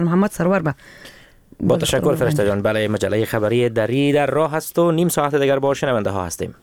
محمد سرور با تشکر فرشته جان. بله، مجله خبری دری در راه است و نیم ساعت دیگر با شنونده ها هستیم.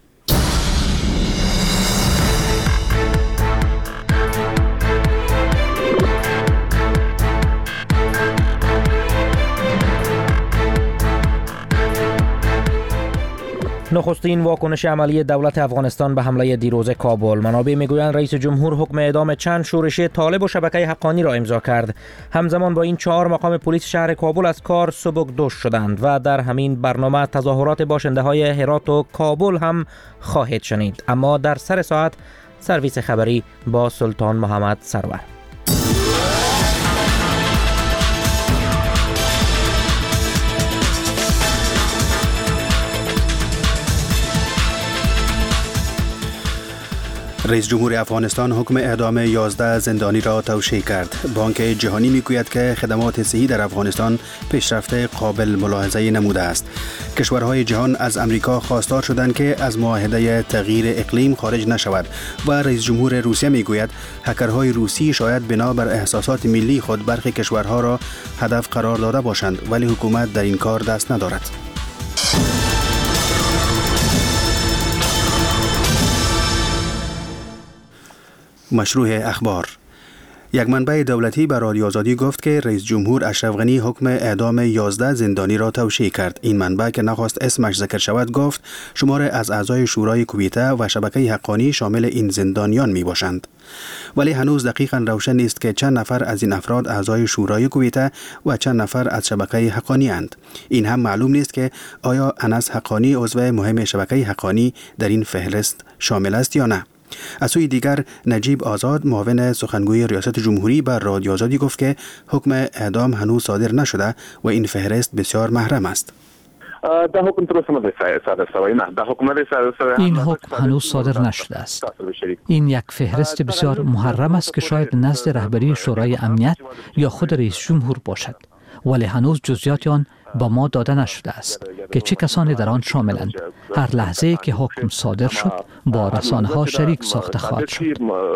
نخستین واکنش عملی دولت افغانستان به حمله دیروز کابل. منابع میگویند رئیس جمهور حکم اعدام چند شورش طالب و شبکه حقانی را امضا کرد. همزمان با این 4 مقام پلیس شهر کابل از کار سبکدوش شدند و در همین برنامه تظاهرات باشنده های هرات و کابل هم خواهید شنید. اما در سر ساعت سرویس خبری با سلطان محمد سرور. رئیس جمهور افغانستان حکم اعدام 11 زندانی را توشیح کرد. بانک جهانی میگوید که خدمات صحی در افغانستان پیشرفت قابل ملاحظه نموده است. کشورهای جهان از امریکا خواستار شدند که از معاهده تغییر اقلیم خارج نشود و رئیس جمهور روسیه میگوید هکرهای روسی شاید بنا بر احساسات ملی خود برخی کشورها را هدف قرار داده باشند، ولی حکومت در این کار دست ندارد. مشروع اخبار. یک منبع دولتی به رادیو آزادی گفت که رئیس جمهور اشرف غنی حکم اعدام 11 زندانی را توشیح کرد. این منبع که نخواست اسمش ذکر شود گفت شمار از اعضای شورای کویته و شبکه حقانی شامل این زندانیان می باشند. ولی هنوز دقیقاً روشن نیست که چند نفر از این افراد اعضای شورای کویته و چند نفر از شبکه حقانی اند. این هم معلوم نیست که آیا انس حقانی عضو مهم شبکه حقانی در این فهرست شامل است یا نه. از سوی دیگر نجیب آزاد معاون سخنگوی ریاست جمهوری بر رادیو آزادی گفت که حکم اعدام هنوز صادر نشده و این فهرست بسیار محرم است. این حکم هنوز صادر نشده است. این یک فهرست بسیار محرم است که شاید نزد رهبری شورای امنیت یا خود رئیس جمهور باشد، ولی هنوز جزئیات آن با ما داده نشده است که چه کسانی در آن شاملند. هر لحظه که حکم صادر شد با رسانه‌ها شریک ساخته خواهد شد.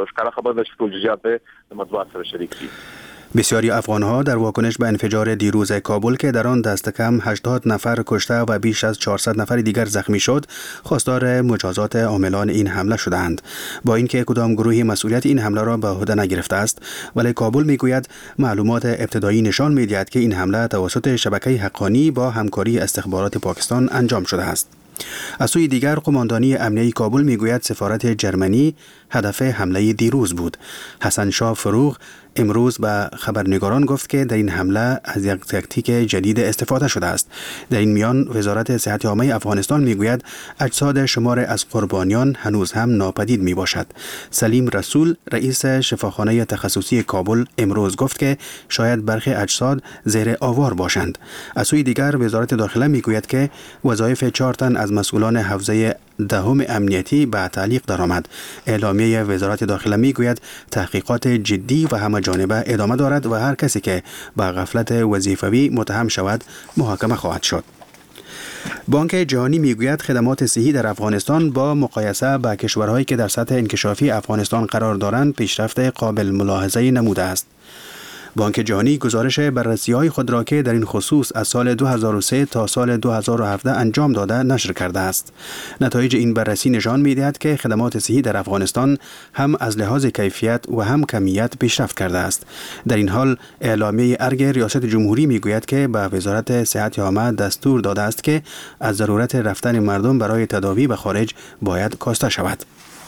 بسیاری افغان‌ها در واکنش به انفجار دیروز کابل که در آن دست کم 80 نفر کشته و بیش از 400 نفر دیگر زخمی شد، خواستار مجازات عاملان این حمله شدند. با اینکه کدام گروهی مسئولیت این حمله را به عهده نگرفته است، ولی کابل میگوید معلومات ابتدایی نشان می‌دهد که این حمله توسط شبکه حقانی با همکاری استخبارات پاکستان انجام شده است. از سوی دیگر قماندانی امنیتی کابل میگوید سفارت جرمنی هدف حمله دیروز بود. حسن شاه فروغ امروز به خبرنگاران گفت که در این حمله از یک تاکتیک جدید استفاده شده است. در این میان وزارت صحت عامه افغانستان میگوید اجساد شمار از قربانیان هنوز هم ناپدید می باشد. سلیم رسول رئیس شفاخانه تخصصی کابل امروز گفت که شاید برخی اجساد زیر آوار باشند. از سوی دیگر وزارت داخله میگوید که وظایف 4 تن از مسئولان حوزه دهم امنیتی به تعلیق درآمد. اعلامیه وزارت داخله میگوید تحقیقات جدی و همه جانبه ادامه دارد و هر کسی که به غفلت وظیفوی متهم شود محاکمه خواهد شد. بانک جهانی میگوید خدمات صحی در افغانستان با مقایسه با کشورهایی که در سطح انکشافی افغانستان قرار دارند پیشرفت قابل ملاحظه نموده است. بانک جهانی گزارش بررسی‌های خود را که در این خصوص از سال 2003 تا سال 2017 انجام داده نشر کرده است. نتایج این بررسی نشان می‌دهد که خدمات صحی در افغانستان هم از لحاظ کیفیت و هم کمیت پیشرفت کرده است. در این حال اعلامیه ارگ ریاست جمهوری میگوید که به وزارت صحت عامه دستور داده است که از ضرورت رفتن مردم برای تداوی به خارج باید کاسته شود.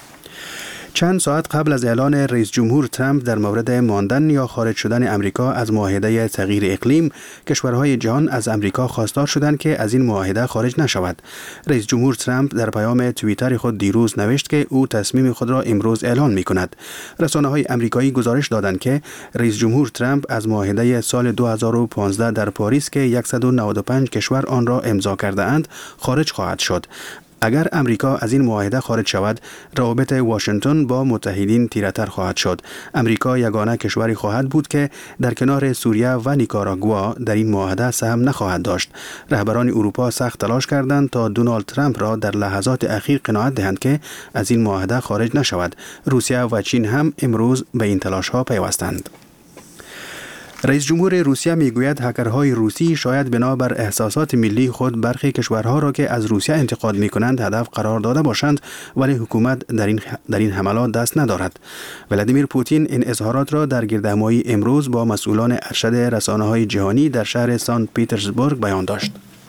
چند ساعت قبل از اعلان رئیس جمهور ترامپ در مورد ماندن یا خارج شدن امریکا از معاهده تغییر اقلیم، کشورهای جهان از امریکا خواستار شدند که از این معاهده خارج نشود. رئیس جمهور ترامپ در پیام توییتر خود دیروز نوشت که او تصمیم خود را امروز اعلان می‌کند. رسانه‌های آمریکایی گزارش دادند که رئیس جمهور ترامپ از معاهده سال 2015 در پاریس که 195 کشور آن را امضا کرده اند خارج خواهد شد. اگر امریکا از این معاهده خارج شود، روابط واشنگتن با متحدین تیره‌تر خواهد شد. امریکا یگانه کشوری خواهد بود که در کنار سوریه و نیکاراگوا در این معاهده سهم نخواهد داشت. رهبران اروپا سخت تلاش کردند تا دونالد ترامپ را در لحظات اخیر قناعت دهند که از این معاهده خارج نشود. روسیه و چین هم امروز به این تلاش‌ها پیوستند. رئیس جمهور روسیه میگوید هکرهای روسی شاید بنابر احساسات ملی خود برخی کشورها را که از روسیه انتقاد میکنند هدف قرار داده باشند، ولی حکومت در این حملات دست ندارد. ولادیمیر پوتین این اظهارات را در گردهمایی امروز با مسئولان ارشد رسانه‌های جهانی در شهر سانت پیترزبورگ بیان داشت.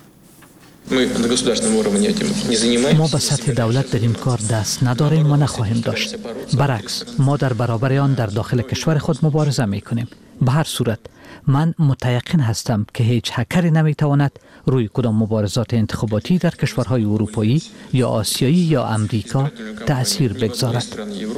ما به سطح دولت در این کار دست نداریم و نخواهیم داشت. برعکس، ما در برابر آن در داخل کشور خود مبارزه می کنیم. به هر صورت من متیقن هستم که هیچ هکری نمیتواند روی کدام مبارزات انتخاباتی در کشورهای اروپایی یا آسیایی یا امریکا تأثیر بگذارد.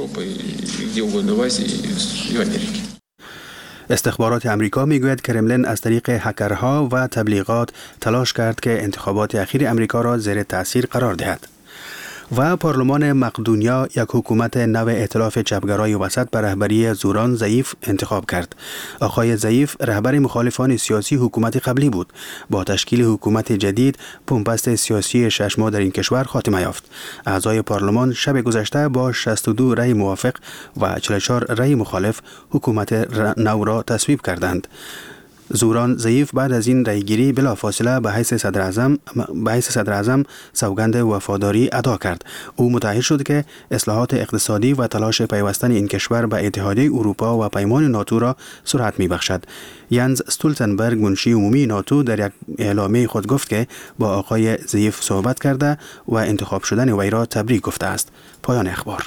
استخبارات امریکا میگوید کرملین از طریق هکرها و تبلیغات تلاش کرد که انتخابات اخیر امریکا را زیر تاثیر قرار دهد. و پارلمان مقدونیا یک حکومت نو ائتلاف چپگرای وسط به رهبری زوران ضعیف انتخاب کرد. آقای ضعیف رهبر مخالفان سیاسی حکومت قبلی بود. با تشکیل حکومت جدید بنبست سیاسی 6 ماه در این کشور خاتمه یافت. اعضای پارلمان شب گذشته با 62 رأی موافق و 44 رأی مخالف حکومت نو را تصویب کردند. زوران ضعیف بعد از این رأیگیری بلافاصله به حیث صدر اعظم سوگند وفاداری ادا کرد. او متعهد شد که اصلاحات اقتصادی و تلاش پیوستن این کشور به اتحادیه اروپا و پیمان ناتو را سرعت می‌بخشد. ینز استولتنبرگ منشی عمومی ناتو در یک اعلامیه خود گفت که با آقای ضعیف صحبت کرده و انتخاب شدن وی را تبریک گفته است. پایان اخبار.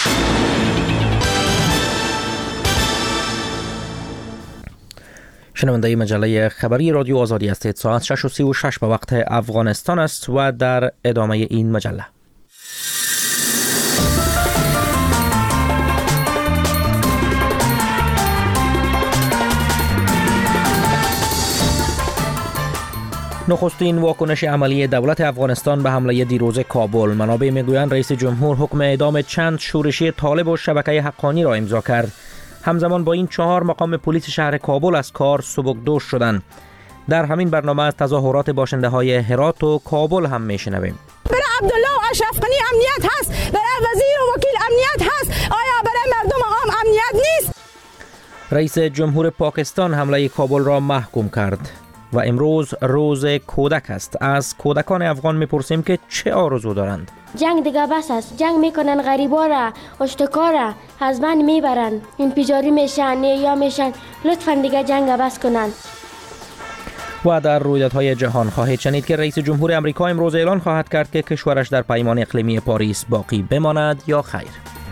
شنونده مجله خبری رادیو آزادی هستید. ساعت 6:36 به وقت افغانستان است و در ادامه این مجله نخستین واکنش عملی دولت افغانستان به حمله دیروز کابل. منابع میگویند رئیس جمهور حکم اعدام چند شورشی طالب و شبکه حقانی را امضا کرد. همزمان با این 4 مقام پلیس شهر کابل از کار سبکدوش شدند. در همین برنامه از تظاهرات باشنده های هرات و کابل هم میشنویم. برای عبدالله و اشرف غنی امنیت هست، برای وزیر و وکیل امنیت هست، آیا برای مردم عام امنیت نیست؟ رئیس جمهور پاکستان حمله کابل را محکوم کرد و امروز روز کودک است. از کودکان افغان میپرسیم که چه آرزو دارند. جنگ دیگه بس است. جنگ میکنن غریبا را، اشتکا را از من میبرن، انفجاری میشن یا میشن. لطفا دیگه جنگ بس کنن. و در رویدادهای جهان خواهید شنید که رئیس جمهور امریکا امروز اعلان خواهد کرد که کشورش در پیمان اقلیمی پاریس باقی بماند یا خیر.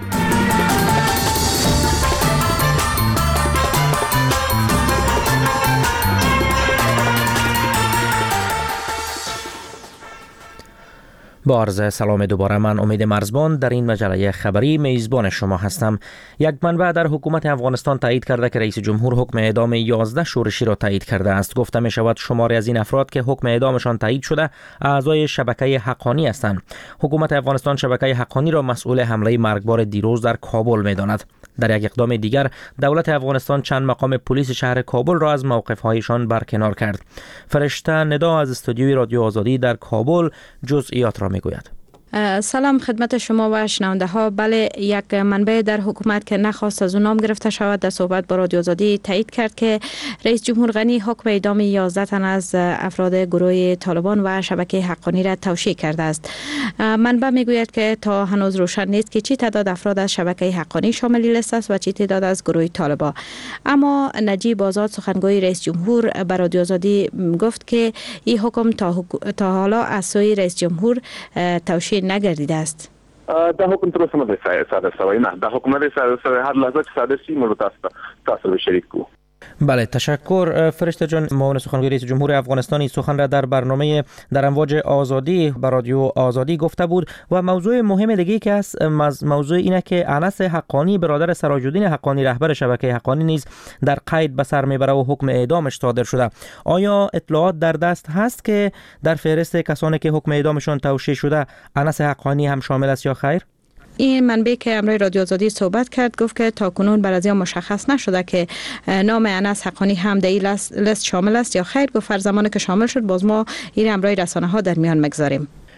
با عرض سلام دوباره، من امید مرزبان در این مجله خبری میزبان شما هستم. یک منبع در حکومت افغانستان تایید کرده که رئیس جمهور حکم اعدام 11 شورشی را تایید کرده است. گفته می شود شماری از این افراد که حکم اعدامشان تایید شده اعضای شبکه حقانی هستند. حکومت افغانستان شبکه حقانی را مسئول حمله مرگبار دیروز در کابل می داند. در یک اقدام دیگر دولت افغانستان چند مقام پلیس شهر کابل را از موقف‌هایشان برکنار کرد. فرشته ندا از استودیوی رادیو آزادی در کابل جزئیات را میگوید. سلام خدمت شما و شنونده ها. بله، یک منبع در حکومت که نخواست از اون نام گرفته شود در صحبت با رادیو آزادی تایید کرد که رئیس جمهور غنی حکم اعدام 11 تن از افراد گروه طالبان و شبکه حقانی را توشیح کرده است. منبع میگوید که تا هنوز روشن نیست که چی تعداد افراد از شبکه حقانی شامل لیست است و چی تعداد از گروه طالبان. اما نجیب آزاد سخنگوی رئیس جمهور به رادیو آزادی گفت که این حکم تا حالا از سوی رئیس جمهور توشیح نگردیده است. دا حکم تر اوسه نه صادر شوی. نه دا حکم نه صادر شوی. هر لحظه چې صادر شي موږ تاسو به شریک کو. بله، تشکر فرشته جان. معاون سخنگوی رئیس جمهور افغانستان سخن را در برنامه در امواج آزادی بر رادیو آزادی گفته بود. و موضوع مهم دیگه که است موضوع اینه که انس حقانی برادر سراج‌الدین حقانی رهبر شبکه حقانی نیز در قید به سر میبره و حکم اعدامش صادر شده. آیا اطلاعات در دست هست که در فهرست کسانی که حکم اعدامشان توشیح شده انس حقانی هم شامل است یا خیر؟ این منبع که امروز رادیو آزادی صحبت کرد گفت که تاکنون بر از مشخص نشده که نام انس حقانی هم در این لیست شامل است یا خیر. گفت هر زمانی که شامل شد باز ما این امروز رسانه ها در میان مگذاریم.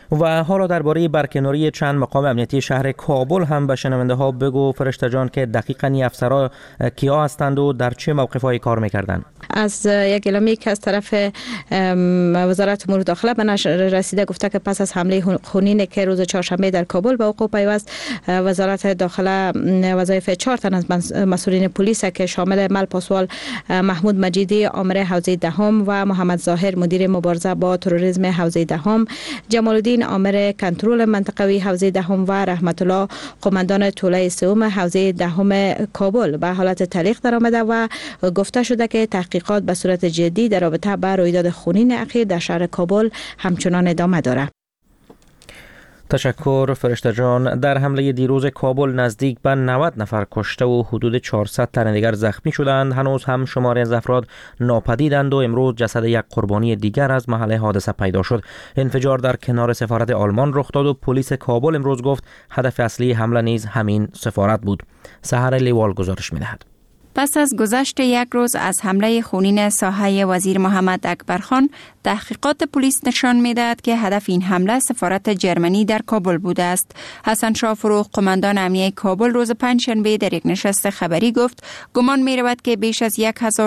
و حالا درباره برکناری چند مقام امنیتی شهر کابل هم به شنونده ها بگو فرشته جان که دقیقاً این افسرها کیا هستند و در چه موقف‌هایی کار می‌کردند؟ از یک اعلامیه که از طرف وزارت امور داخله به نشر رسیده گفته که پس از حمله خونین که روز چهارشنبه در کابل به وقوع پیوست، وزارت داخله وظایف 4 تن از مسئولین پلیس که شامل ملپاسوال محمود مجیدی آمر حوزه دهم و محمد ظاهر مدیر مبارزه با تروریسم حوزه دهم، جمال الدین آمر کنترل منطقوی حوزه دهم و رحمت الله قماندان توله سوم حوزه دهم کابل به حالت تعلیق درآمده و گفته شده که تحقیقات به صورت جدی در رابطه با رویداد خونین اخیر در شهر کابل همچنان ادامه دارد. تشکر فرشته جان. در حمله دیروز کابل نزدیک به 90 نفر کشته و حدود 400 تن دیگر زخمی شدند. هنوز هم شماری از افراد ناپدیدند و امروز جسد یک قربانی دیگر از محل حادثه پیدا شد. انفجار در کنار سفارت آلمان رخ داد و پلیس کابل امروز گفت هدف اصلی حمله نیز همین سفارت بود. سحر لیوال گزارش می‌دهد. پس از گذشت یک روز از حمله خونین ساحه وزیر محمد اکبرخان، تحقیقات پلیس نشان می‌دهد که هدف این حمله سفارت جرمنی در کابل بوده است. حسن شاه فروغ قماندان امنیه کابل روز پنجشنبه در یک نشست خبری گفت گمان می‌رود که بیش از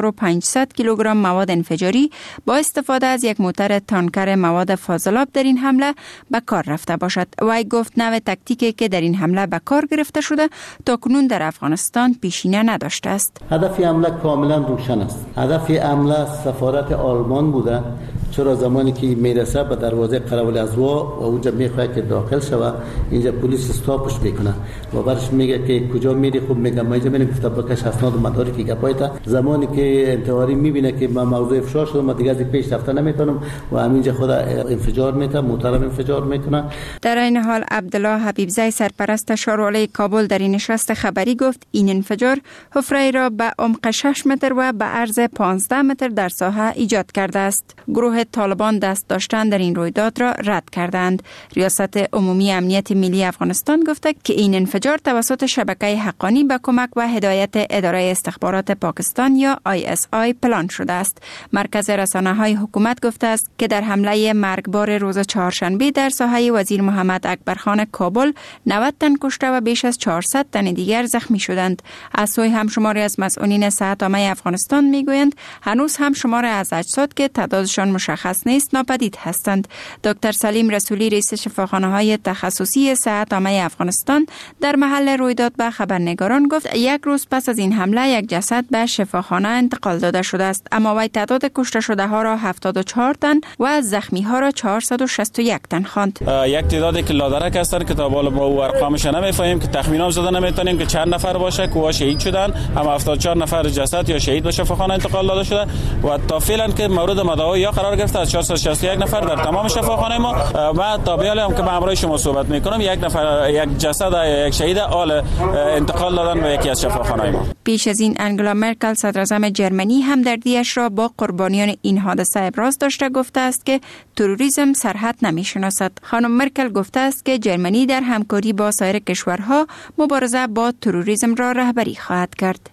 1500 کیلوگرم مواد انفجاری با استفاده از یک موتر تانکر مواد فاضلاب در این حمله به کار رفته باشد. وی گفت نوع تاکتیکی که در این حمله به کار گرفته شده تاکنون در افغانستان پیشینه نداشته است. هدف حمله کاملا روشن است. هدف حمله سفارت آلمان بوده، چرا زمانی که میرسه به دروازه قراول ازوا و اونجا میخواد که داخل شوه، اینجا پلیس استاپش میکنه و برش میگه که کجا میری، خوب میگه ما اینجا میریم، گفته بکش اسناد و مدارکی گپایتا. زمانی که انتحاری میبینه که من موضوع افشا شده، ما دیگه از پیش رفته نمیتونم و همینجا خود انفجار میته، موترم انفجار میکنه. در این حال عبدالله حبیبزی سرپرست شارولای کابل در این نشست خبری گفت این انفجار حفره را به عمق 6 متر و به عرض 15 متر در ساحه ایجاد کرده است. گروه طالبان دست داشتن در این رویداد را رد کردند. ریاست عمومی امنیت ملی افغانستان گفته که این انفجار توسط شبکه حقانی به کمک و هدایت اداره استخبارات پاکستان یا ISI پلان شده است. مرکز رسانه‌های حکومت گفته است که در حمله مرگبار روز چهارشنبه در ساحه وزیر محمد اکبرخان کابل 90 تن کشته و بیش از 400 تن دیگر زخمی شدند. از سوی همشماری از مسئولین صحت عامه افغانستان میگویند هنوز هم شمار از اجساد که تعدادشان مشخص نیست ناپدید هستند. دکتر سلیم رسولی رئیس شفاخانه‌های تخصصی صحت عامه افغانستان در محل رویداد به خبرنگاران گفت یک روز پس از این حمله یک جسد به شفاخانه انتقال داده شده است، اما وی تعداد کشته شده ها را 74 تن و زخمی ها را 461 تن خواند. یک تعدادی که لادرک هستند که تا بالا با ارقامش نمیفهمیم، که تخمینام زده نمیتونیم که چند نفر باشه که شهید شدن، اما 74 نفر جسد یا شهید به شفاخانه انتقال داده شده و تا فعلا که مورد مداوی یا قرار گرفته از 461 نفر در تمام شفاخانه ما. و تا به حال هم که با همراه شما صحبت میکنم یک نفر یک جسد یک شهید آل انتقال دادن به یکی از شفاخانه ما. پیش از این انگلا مرکل صدر اعظم جرمنی همدردیش را با قربانیان این حادثه ابراز داشته گفته است که تروریسم سرحد نمیشناسد. خانم مرکل گفته است که جرمنی در همکاری با سایر کشورها مبارزه با تروریسم را رهبری خواهد کرد.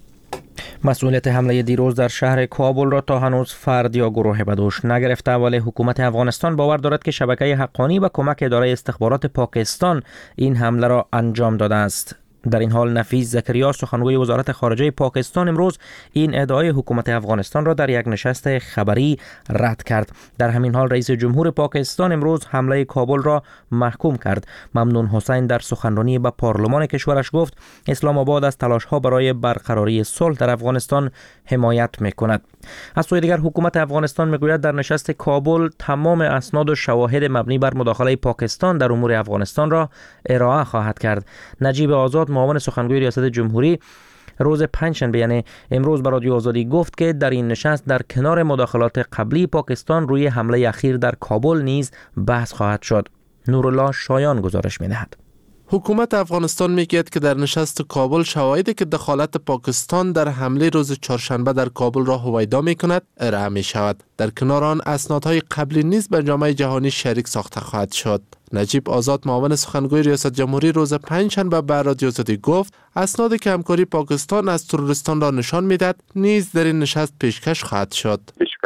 مسئولیت حمله دیروز در شهر کابل را تا هنوز فرد یا گروه به دوش نگرفته، ولی حکومت افغانستان باور دارد که شبکه حقانی با کمک اداره استخبارات پاکستان این حمله را انجام داده است. در این حال نفیس زکریا سخنگوی وزارت خارجه پاکستان امروز این ادعای حکومت افغانستان را در یک نشست خبری رد کرد. در همین حال رئیس جمهور پاکستان امروز حمله کابل را محکوم کرد. ممنون حسین در سخنرانی به پارلمان کشورش گفت اسلام آباد از تلاش‌ها برای برقراری صلح در افغانستان حمایت می‌کند. از سوی دیگر حکومت افغانستان میگوید در نشست کابل تمام اسناد و شواهد مبنی بر مداخله پاکستان در امور افغانستان را ارائه خواهد کرد. نجیب آزاد معاون سخنگوی ریاست جمهوری روز پنجشنبه یعنی امروز به رادیو آزادی گفت که در این نشست در کنار مداخلات قبلی پاکستان روی حمله اخیر در کابل نیز بحث خواهد شد. نورالله شایان گزارش می‌دهد. حکومت افغانستان میگوید که در نشست کابل شواهدی که دخالت پاکستان در حمله روز چهارشنبه در کابل را هویدا میکند ارائه می شود. در کنار آن اسنادهای قبلی نیز به جامعه جهانی شریک ساخته خواهد شد. نجیب آزاد معاون سخنگوی ریاست جمهوری روز پنجشنبه به رادیو آزادی گفت اسنادی که همکاری پاکستان از تروریستان را نشان میدهد نیز در این نشست پیشکش خواهد شد.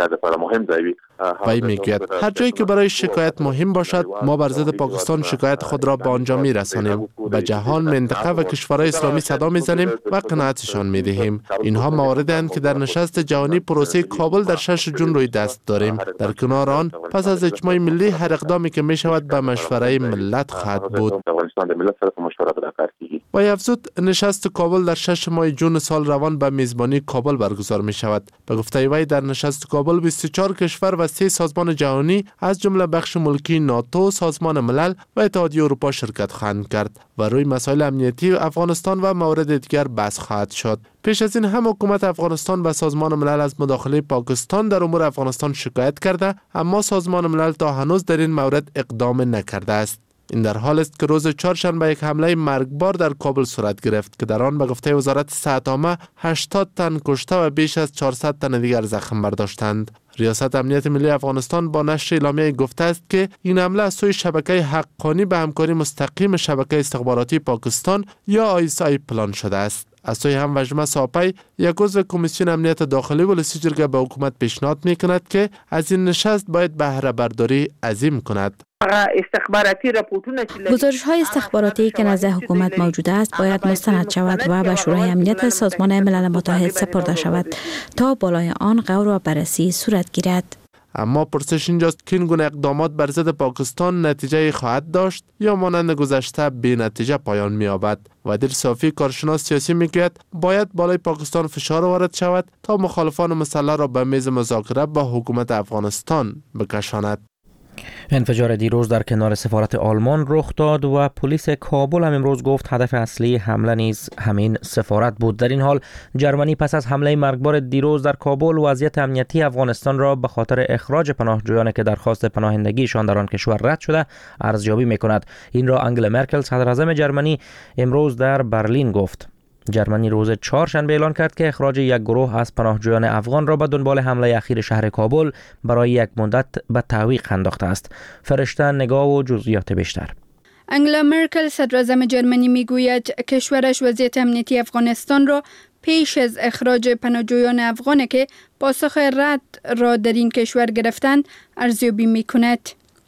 وی میگوید هر جایی که برای شکایت مهم باشد ما بر ضد پاکستان شکایت خود را به آنجا میرسانیم، به جهان، منطقه و کشورهای اسلامی صدا میزنیم و قناعتشان میدهیم. اینها مواردی اند که در نشست جهانی پروسه کابل در 6 جون روی دست داریم. در کنار آن پس از اجماع ملی هر اقدامی که می شود به مشوره ملت خواهد بود. و افزود نشست کابل در 6 ماه جون سال روان به میزبانی کابل برگزار می شود. به گفته وی در نشست کابل 24 کشور و 3 سازمان جهانی از جمله بخش ملکی ناتو، سازمان ملل و اتحادیه اروپا شرکت خواهند کرد و روی مسائل امنیتی افغانستان و موارد دیگر بحث خواهد شد. پیش از این هم حکومت افغانستان و سازمان ملل از مداخله پاکستان در امور افغانستان شکایت کرده، اما سازمان ملل تا هنوز در این مورد اقدام نکرده است. این در حال است که روز چهارشنبه یک حمله مرگبار در کابل صورت گرفت که در آن به گفته وزارت صحت عامه 80 تن کشته و بیش از 400 تن دیگر زخم برداشتند. ریاست امنیت ملی افغانستان با نشر اعلامیه گفته است که این حمله از سوی شبکه حقانی به همکاری مستقیم شبکه استخباراتی پاکستان یا ISI پلان شده است. از سوی هم وجمه ساپی یک عضو کمیسیون امنیت داخلی ولسی جرگه به حکومت پیشنهاد میکند که از این نشست باید بهره برداری عظیم کند. گزارش های استخباراتی که نزد حکومت موجود است باید مستند شود و به شورای امنیت سازمان ملل متحد سپرده شود تا بالای آن غور و بررسی صورت گیرد. اما پرسش اینجاست که این گونه اقدامات بر ضد پاکستان نتیجه خواهد داشت یا مانند گذشته بی نتیجه پایان می‌یابد. وادر صافی کارشناس سیاسی میگوید باید بالای پاکستان فشار وارد شود تا مخالفان مسلح را به میز مذاکره با حکومت افغانستان بکشاند. انفجار دیروز در کنار سفارت آلمان رخ داد و پلیس کابل هم امروز گفت هدف اصلی حمله نیز همین سفارت بود. در این حال جرمنی پس از حمله مرگبار دیروز در کابل وضعیت امنیتی افغانستان را به خاطر اخراج پناهجویانی که درخواست پناهندگیشان در آن کشور رد شده ارزیابی می‌کند. این را انگلا مرکل صدر اعظم جرمنی امروز در برلین گفت. جرمنی روز چهارشنبه اعلان کرد که اخراج یک گروه از پناهجویان افغان را به دنبال حمله اخیر شهر کابل برای یک مدت به تعویق انداخته است. فرشته نگاه و جزئیات بیشتر. انگلا مرکل صدر اعظم جرمنی میگوید کشورش وضعیت امنیتی افغانستان را پیش از اخراج پناهجویان افغان که پاسخ رد را در این کشور گرفتند ارزیابی میکند.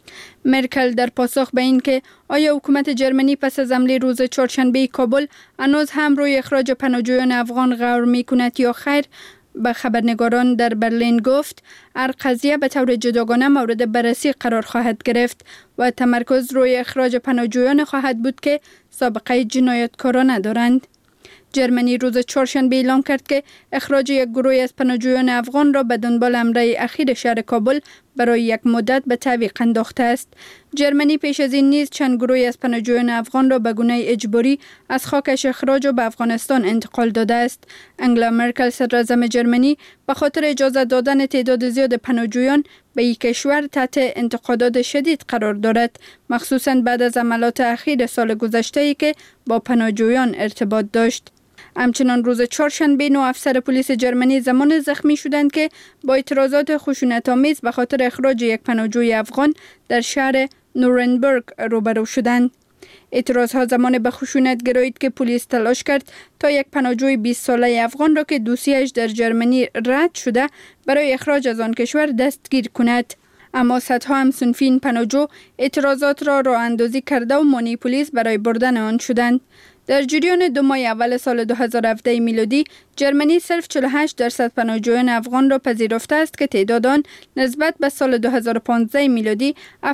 مرکل در پاسخ به این که آیا حکومت جرمنی پس از حمله روز چهارشنبه کابل هنوز هم روی اخراج پناهجویان افغان غور میکند یا خیر به خبرنگاران در برلین گفت هر قضیه به طور جداگانه مورد بررسی قرار خواهد گرفت و تمرکز روی اخراج پناهجویان خواهد بود که سابقه جنایتکارانه دارند. جرمنی روز چهارشنبه اعلام کرد که اخراج یک گروه از پناهجویان افغان را به دنبال حمله اخیر شهر کابل برای یک مدت به تعویق انداخته است. جرمنی پیش از این نیز چند گروه از پناهجویان افغان را به گونه اجباری از خاکش اخراج و به افغانستان انتقال داده است. انگلا مرکل صدر اعظم جرمنی به خاطر اجازه دادن تعداد زیاد پناهجویان به یک کشور تحت انتقادات شدید قرار دارد، مخصوصاً بعد از حملات اخیر سال گذشته که با پناهجویان ارتباط داشت. همچنان روز چهارشنبه 9 افسر پلیس جرمنی زمان زخمی شدند که با اعتراضات خشونت‌آمیز به خاطر اخراج یک پناهجوی افغان در شهر نورنبرگ روبرو شدند. اعتراضها زمان به خشونت گرایید که پلیس تلاش کرد تا یک پناهجوی 20 ساله افغان را که دوسیش در جرمنی رد شده برای اخراج از آن کشور دستگیر کند. اما صدها همسنفین پناهجو اعتراضات را راه اندازی کرده و مانع پلیس برای بردن آن شدند. در جریان 2 ماه اول سال 2017 میلادی جرمنی صرف 48% پناهجویان افغان را پذیرفته است که تعداد آن نسبت به سال 2015 میلادی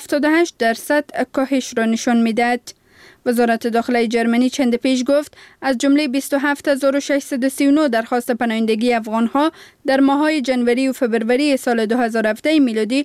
78% کاهش را نشان می‌دهد. وزارت داخلی جرمنی چند پیش گفت از جمله 27639 درخواست پناهندگی افغان‌ها در ماه‌های جنوری و فوریه سال 2017 میلادی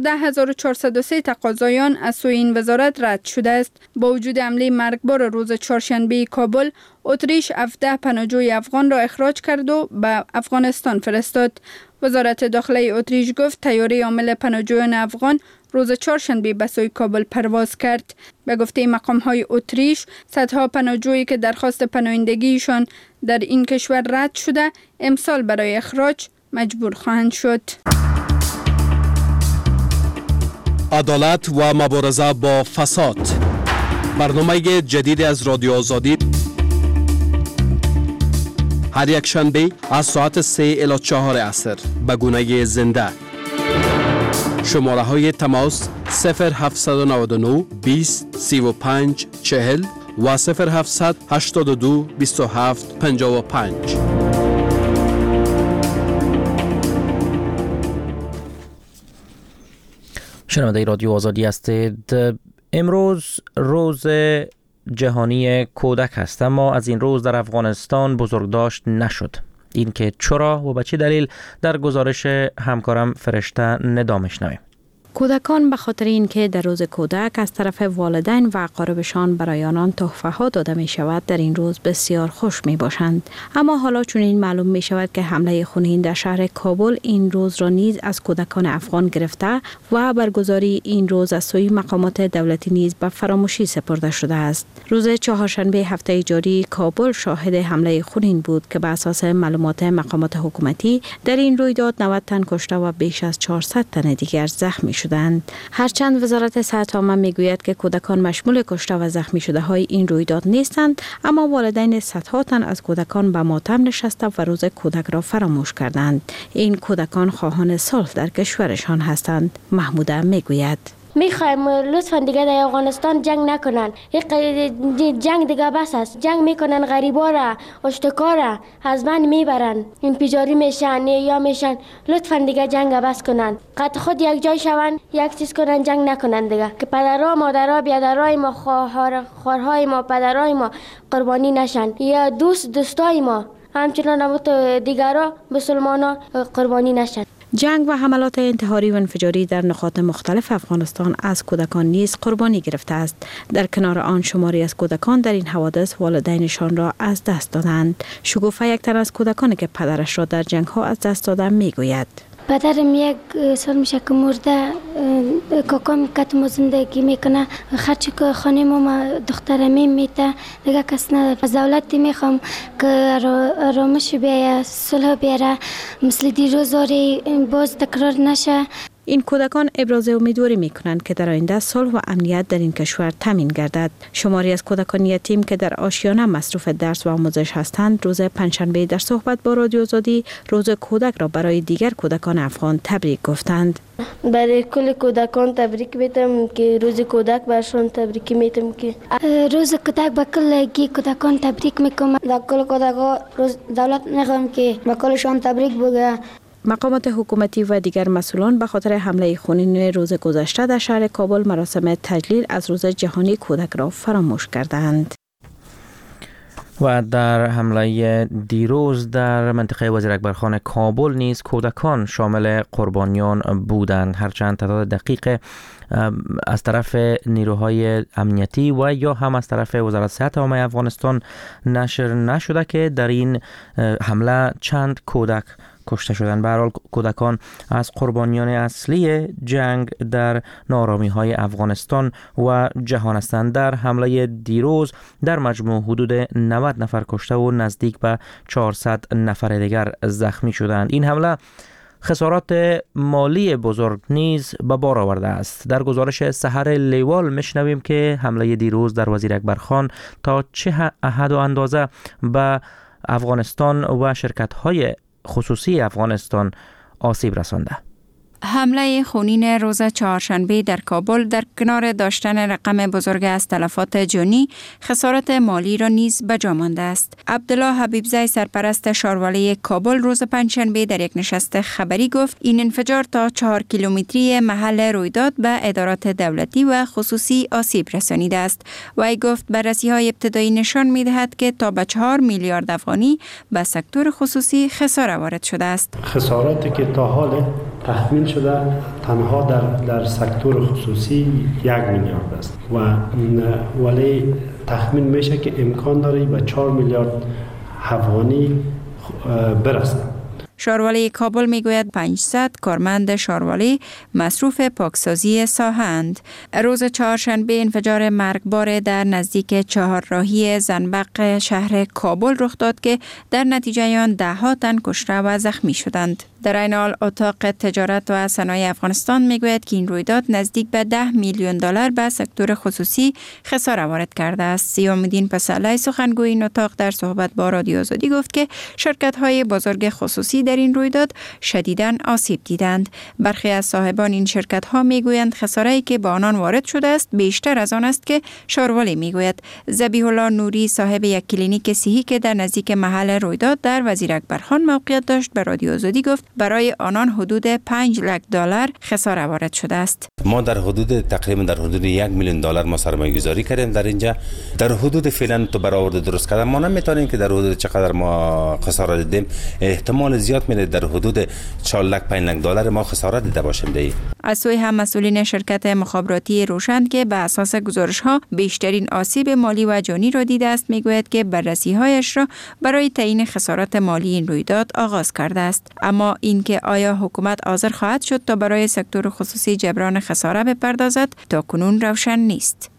14403 تقاضایان از سوی این وزارت رد شده است. با وجود حمله مرگبار روز چهارشنبه کابل، اتریش 17 پناهجوی افغان را اخراج کرد و به افغانستان فرستاد. وزارت داخلی اتریش گفت طیاره حامل پناهجویان افغان روز چهارشنبه به سوی کابل پرواز کرد. به گفته مقام‌های اتریش، صدها پناهجویی که درخواست پناهندگیشان در این کشور رد شده، امسال برای اخراج مجبور خواهند شد. عدالت و مبارزه با فساد. برنامه جدید از رادیو آزادی هر یک شنبه از ساعت 3 الی 4 عصر به گونه زنده. شماره های تماس 0799 20 35 40 و 0700 82 27 55. شنونده رادیو آزادی هستید. امروز روز جهانی کودک است، اما از این روز در افغانستان بزرگداشت نشد. این که چرا و به چه دلیل در گزارش همکارم فرشته ندا میشنویم. کودکان به خاطر اینکه در روز کودک از طرف والدین و اقاربشان برای آنان تحفه ها داده می شود در این روز بسیار خوش می باشند. اما حالا چون این معلوم می شود که حمله خونین در شهر کابل این روز را نیز از کودکان افغان گرفته و برگزاری این روز از سوی مقامات دولتی نیز به فراموشی سپرده شده است. روز چهارشنبه هفته جاری کابل شاهد حمله خونین بود که به اساس معلومات مقامات حکومتی در این رویداد 90 تن کشته و بیش از 400 تن دیگر زخمی شدند. هرچند وزارت صحت عامه میگوید که کودکان مشمول کشته و زخمی شده های این رویداد نیستند، اما والدین صدها تن از کودکان به ماتم نشسته و روز کودک را فراموش کردند. این کودکان خواهان صلح در کشورشان هستند. محموده میگوید میخوایم لطفا دیگه در افغانستان جنگ نکنن. جنگ دیگه بس است. جنگ میکنن غریبا را، اشتکارا از من میبرن، انفجاری میشن یا میشن. لطفا دیگه جنگ بس کنن. قد خود یک جای شون، یک چیز کنن، جنگ نکنن دیگه، که پدرها مادرها بیادرهای ما، خواهرهای ما، پدرهای ما قربانی نشن، یا دوستای ما همچنان دیگرها مسلمانا قربانی نشن. جنگ و حملات انتحاری و انفجاری در نقاط مختلف افغانستان از کودکان نیز قربانی گرفته است. در کنار آن شماری از کودکان در این حوادث والدینشان را از دست دادند. شگوفه یک تن از کودکانی که پدرش را در جنگ ها از دست داده میگوید پدرم یک سال میشه که مرده، کاکام کتم زندگی میکنه، خرچ خانه ما دخترم میته، دیگه کس نداره. از دولتی میخوام که آرامش بیاره، صلح بیاره، مثل دیروز باز تکرار نشه. این کودکان ابراز امیدواری میکنند که در آینده صلح و امنیت در این کشور تامین گردد. شماری از کودکان یتیم که در آشیانه مصروف درس و آموزش هستند روز پنجشنبه در صحبت با رادیو آزادی روز کودک را برای دیگر کودکان افغان تبریک گفتند. برای کل کودکان تبریک میتم که روز کودک برشون تبریک میتم که روز کودک با کل کودکان تبریک میکنم. در کل کودکان روز دولت میخوام که با کلشان تبریک بگه. مقامات حکومتی و دیگر مسئولان به خاطر حمله خونین روز گذشته در شهر کابل مراسم تجلیل از روز جهانی کودک را فراموش کردند. و در حمله دیروز در منطقه وزیر اکبرخان کابل نیز کودکان شامل قربانیان بودند، هرچند تعداد دقیق از طرف نیروهای امنیتی و یا هم از طرف وزارت صحت عامه افغانستان نشر نشده که در این حمله چند کودک کشته شدند. به هر حال کودکان از قربانیان اصلی جنگ در نارامی‌های افغانستان و جهان هستند. در حمله دیروز در مجموع حدود 90 نفر کشته و نزدیک به 400 نفر دیگر زخمی شدند. این حمله خسارات مالی بزرگ نیز به بار آورده است. در گزارش سحر لیوال میشنویم که حمله دیروز در وزیر اکبرخان تا چه حد و اندازه به افغانستان و شرکت‌های خصوصی افغانستان آسیب رسانده. حمله خونین روز چهارشنبه در کابل در کنار داشتن رقم بزرگ از تلفات جانی خسارت مالی را نیز به جا مانده است. عبدالله حبیبزی سرپرست شاروالی کابل روز پنجشنبه در یک نشست خبری گفت این انفجار تا 4 کیلومتری محل رویداد به ادارات دولتی و خصوصی آسیب رسانیده است. وی گفت بررسی‌های ابتدایی نشان می‌دهد که تا به 4 میلیارد افغانی به سکتور خصوصی خسارت وارد شده است. خساراتی که تا حال تخمین شده تنها در سکتور خصوصی 1 میلیارد است ولی تخمین میشه که امکان داره به 4 میلیارد افغانی برسه. شاروالی کابل میگوید 500 کارمند شاروالی مصروف پاکسازی ساحه‌اند. روز چهارشنبه انفجار مرگبار در نزدیک چهارراهی زنبق شهر کابل رخ داد که در نتیجه آن 10 تن کشته و زخمی شدند. در این حال اتاق تجارت و صنایع افغانستان میگوید که این رویداد نزدیک به $10 میلیون به سکتور خصوصی خسارت وارد کرده است. سیام‌الدین پسعلی سخنگوی این اتاق در صحبت با رادیو آزادی گفت که شرکت‌های بزرگ خصوصی در این رویداد شدیداً آسیب دیدند. برخی از صاحبان این شرکت‌ها میگویند خساره‌ای که به آنان وارد شده است بیشتر از آن است که شاروالی میگوید. ذبیح الله نوری صاحب یک کلینیک صحی که در نزدیک محل رویداد در وزیر اکبرخان موقعیت داشت به رادیو آزادی گفت برای آنان حدود $5 لک خسارت وارد شده است. ما در حدود تقریبا در حدود $1 میلیون ما سرمایه گذاری کردیم در اینجا. در حدود فعلا تو برآورد درست کردن ما نمیتونیم که در حدود چقدر ما خسارت دیدیم. احتمال زیاد میره در حدود $4 لک $5 لک ما خسارت دیده باشیم دی. از سوی هم مسئولین شرکت مخابراتی روشن که به اساس گزارش‌ها بیشترین آسیب مالی و جانی را دیده است میگوید که بررسی‌هایش را برای تعیین خسارات مالی این رویداد آغاز کرده است. اما اینکه آیا حکومت حاضر خواهد شد تا برای سکتور خصوصی جبران خسارت بپردازد تا کنون روشن نیست.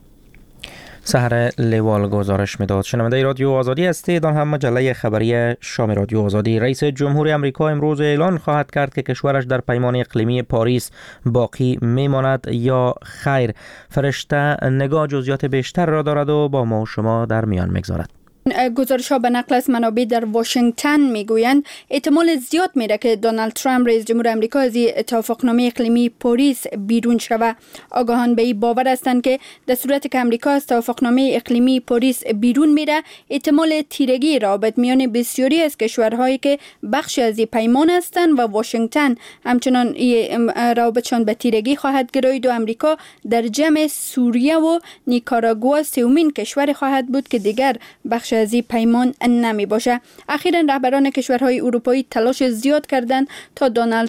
سحر لیوال گزارش میداد. شنونده رادیو آزادی هستید. آن هم مجله خبری شام رادیو آزادی. رئیس جمهور امریکا امروز اعلان خواهد کرد که کشورش در پیمان اقلیمی پاریس باقی میماند یا خیر. فرشته نگاه جزئیات بیشتر را دارد و با ما و شما در میان میگذارد. گزارش‌ها به نقل از منابع در واشنگتن میگویند احتمال زیاد میره که دونالد ترامپ رئیس جمهور آمریکا از توافقنامه اقلیمی پاریس بیرون شود. آگاهان به این باور هستند که در صورتی که آمریکا از توافقنامه اقلیمی پاریس بیرون میره احتمال تیرگی رابط میان بسیاری از کشورهایی که بخش از این پیمان هستند و واشنگتن همچنان رابطشان به تیرگی خواهد گرایید و آمریکا در جمع سوریه و نیکاراگوا سومین کشور خواهد بود که دیگر بخش از این پیمان نمی باشه. اخیراً رهبران کشورهای اروپایی تلاش زیاد کردند تا دونالد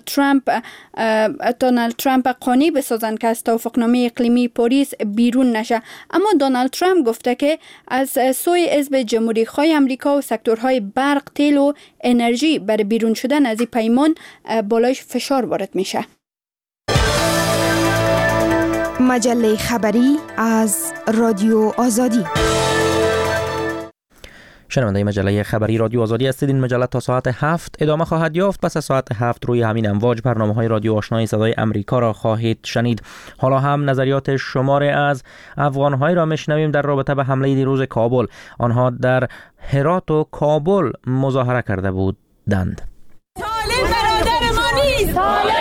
ترامپ قانع بسازند که از توافقنامه اقلیمی پاریس بیرون نشه. اما دونالد ترامپ گفته که از سوی حزب جمهوری خواه آمریکا و سکتورهای برق، تیل و انرژی برای بیرون شدن از این پیمان بالایش فشار وارد میشه. مجله خبری از رادیو آزادی. شنونده مجله خبری رادیو آزادی هستید. این مجله تا ساعت 7 ادامه خواهد یافت. پس از ساعت 7 روی همین امواج برنامه‌های رادیو آشنای صدای امریکا را خواهید شنید. حالا هم نظریات شماری از افغان‌های را میشنویم در رابطه به حمله دیروز کابل. آنها در هرات و کابل مظاهره کرده بودند. طالب برادر ما نیست.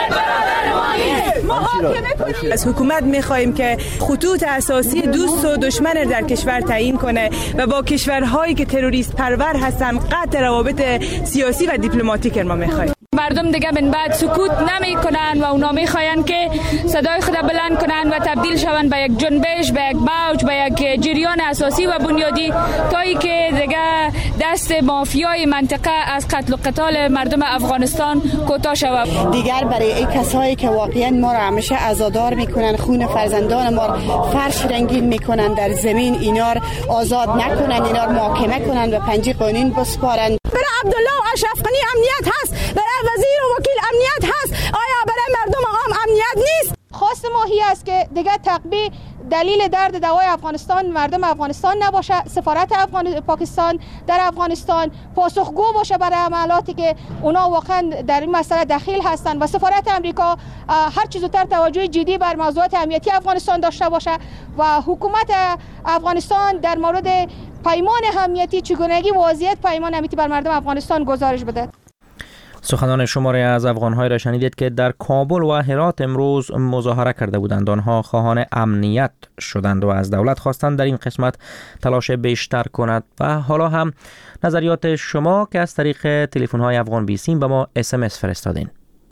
از حکومت می‌خواهیم که خطوط اساسی دوست و دشمن در کشور تعیین کنه و با کشورهایی که تروریست پرور هستن قطع روابط سیاسی و دیپلماتیک ما می‌خواهیم. مردم دیگه من بعد سکوت نمی‌کنن و اونا می‌خواین که صدای خود بلند کنن و تبدیل شون به یک جنبش، به یک موج، به یک جریان اساسی و بنیادی تایی که دیگه دست مافیای منطقه از قتل و قتال مردم افغانستان کوتاه شود. دیگر برای این کسایی که واقعا ما را همیشه عزادار میکنن، خون فرزندان ما فرش رنگین میکنن در زمین، اینا آزاد نکنن، اینا محاکمه کنن و پنجه قانون بسپارن. برای عبدالله و اشرف غنی امنیت هست، برای وزیر و وکیل امنیت هست، آیا برای مردم عام امنیت نیست؟ خواست ما هی است که دیگه تقبیه دلیل درد دوای افغانستان مردم افغانستان نباشه. سفارت پاکستان در افغانستان پاسخگو باشه برای عملاتی که اونا واقعا در این مسئله دخیل هستند و سفارت امریکا هر چه زودتر توجه جدی بر موضوعات امنیتی افغانستان داشته باشه و حکومت افغانستان در مورد پیمان امنیتی چگونگی وضعیت پیمان امنیتی بر مردم افغانستان گزارش بده. سخنان شماری از افغان‌های را شنیدید که در کابل و هرات امروز مظاهره کرده بودند. آنها خواهان امنیت شدند و از دولت خواستند در این قسمت تلاش بیشتر کند. و حالا هم نظریات شما که از طریق تلفن‌های افغان بیسیم به ما SMS فرستادین.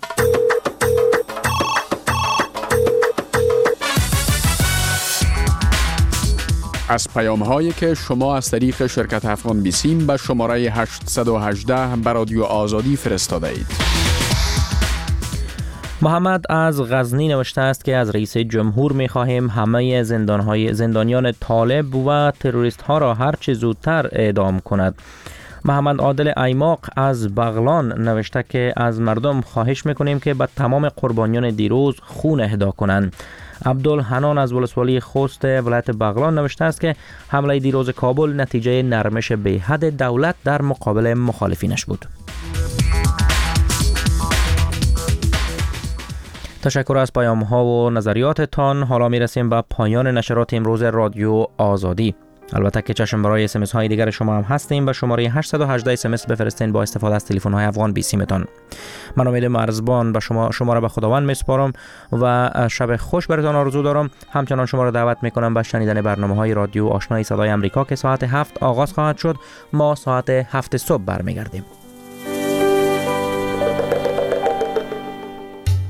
از پیام‌هایی که شما از طریق شرکت افغان بیسیم به شماره 818 به رادیو آزادی فرستاده اید. محمد از غزنی نوشته است که از رئیس جمهور می‌خواهیم همه زندانیان طالب و تروریست ها را هر چه زودتر اعدام کند. محمد عادل ایماق از بغلان نوشته که از مردم خواهش میکنیم که به تمام قربانیان دیروز خون اهدا کنند. عبدالحنان از ولسوالی خوست ولایت بغلان نوشته است که حمله دیروز کابل نتیجه نرمش بی‌حد دولت در مقابل مخالفینش بود. تشکر از پیام ها و نظریاتتان. حالا می رسیم به پایان نشرات امروز رادیو آزادی. البته که چشم برای SMS های دیگر شما هم هستیم. به شماره 818 SMS بفرستین با استفاده از تلفن های افغان 20 متان. من امید مرزبان به شما را به خداوند میسپارم و شب خوش براتون آرزو دارم. همچنان شما را دعوت میکنم به شنیدن برنامه های رادیو آشنای صدای امریکا که ساعت 7 آغاز خواهد شد. ما ساعت 7 صبح برمیگردیم.